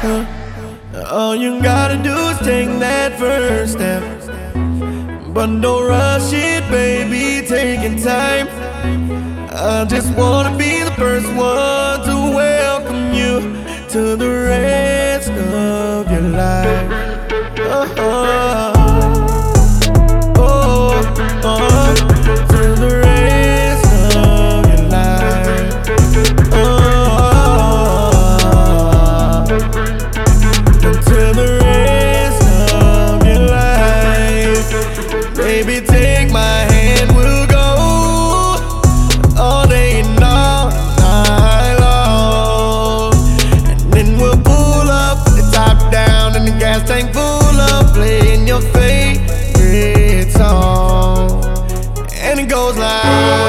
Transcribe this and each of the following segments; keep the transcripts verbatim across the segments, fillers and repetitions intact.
Uh, all you gotta do is take that first step, but don't rush it, baby, taking time. I just wanna be the first one to welcome you to the rest of your life. Uh-huh. Oh, uh, to the rest of your life. Oh, to the rest of your life. Baby, take my hand, we'll go all day and all night long. And then we'll pull up with the top down and the gas tank full up, playing your favorite song. And it goes like,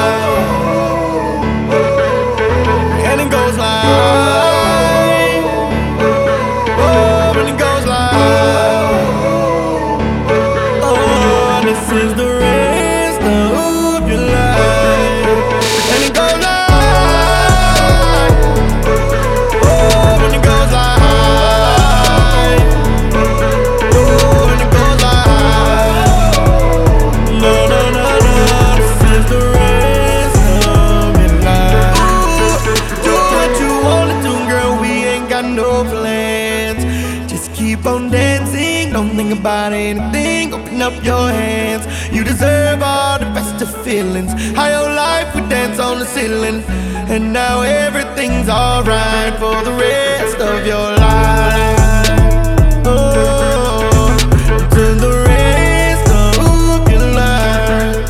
and it goes like, oh, and it goes like, oh, this is the rest of your life. And it goes like, oh, and it goes like, oh, and it goes like, no, no, no, no, this is the rest of your life. Ooh, do what you wanna do, girl, we ain't got no plans. Just keep on dancing, don't think about anything, open up your hands. You deserve all the best of feelings. How your life would dance on the ceiling. And now everything's alright for the rest of your life. Oh, to the rest of your life.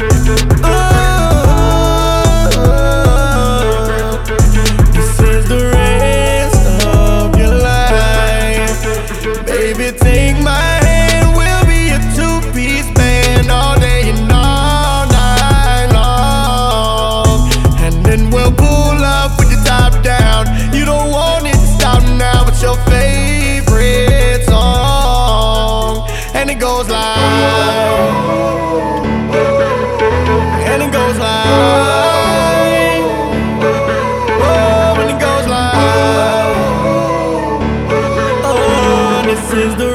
Oh, this is the rest of your life. Baby, take my hand, we'll be a two-piece band all day and all night long. And then we'll pull up with the top down. You don't want it to stop now, it's your favorite song. And it goes like, and it goes like, oh, and it goes like, oh, this is the